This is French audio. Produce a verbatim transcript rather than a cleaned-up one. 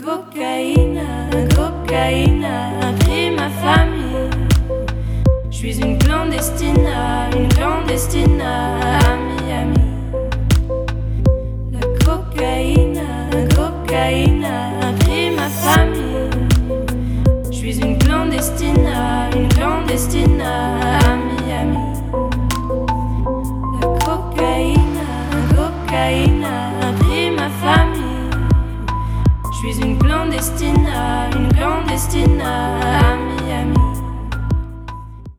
cocaïne, cocaïne a pris ma famille. Je suis une clandestine, une clandestine à Miami. La cocaïne, cocaïne a pris ma famille. Je suis une clandestine, une clandestine à Miami. La cocaïne, cocaïne a pris ma famille. Je suis une clandestine, une clandestine à Miami.